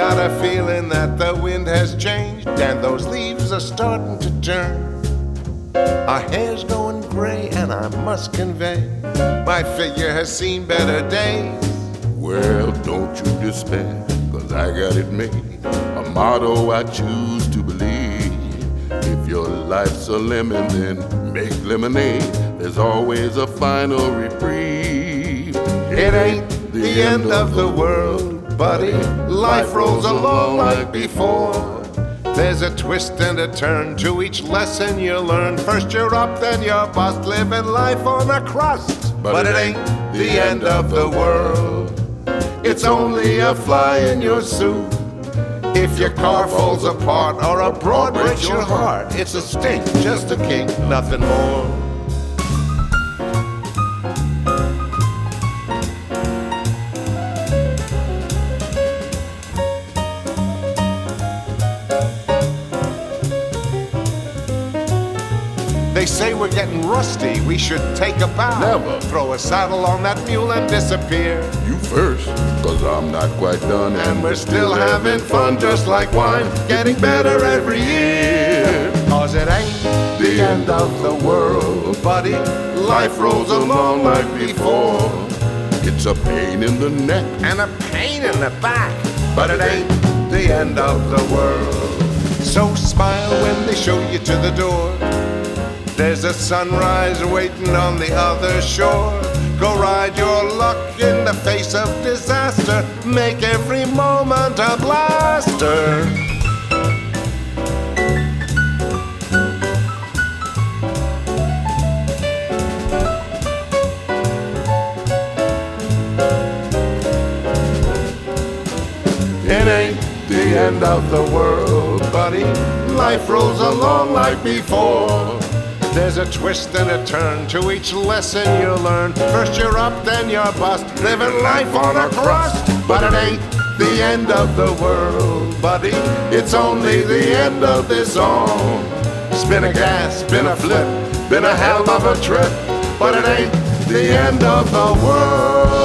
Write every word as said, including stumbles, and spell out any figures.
got a feeling that the wind has changed and those leaves are starting to turn. Our hair's going gray and I must convey my figure has seen better days. Well, don't you despair, cause I got it made, a motto I choose to believe. If your life's a lemon, then make lemonade. There's always a final reprieve. It ain't the end of the world, buddy. Life rolls along like before. There's a twist and a turn to each lesson you learn. First you're up, then you're bust, living life on a crust. But, but it ain't the end of the world. It's only a fly in your soup. If your car falls apart or a broad breaks your heart, it's a stink, just a kink, nothing more. They say we're getting rusty, we should take a bow. Never. Throw a saddle on that mule and disappear. You first, cause I'm not quite done, And we're still having fun just like wine, getting better every year. Cause it ain't the end of the world, buddy. Life rolls along like before. It's a pain in the neck And a pain in the back, but it ain't the end of the world. So smile when they show you to the door. There's a sunrise waiting on the other shore. Go ride your luck in the face of disaster. Make every moment a blaster. It ain't the end of the world, buddy. Life rolls along like before. There's a twist and a turn to each lesson you learn. First you're up, then you're bust, living life on a crust. But it ain't the end of the world, buddy. It's only the end of this song. Spin a gas, spin a flip, been a hell of a trip. But it ain't the end of the world.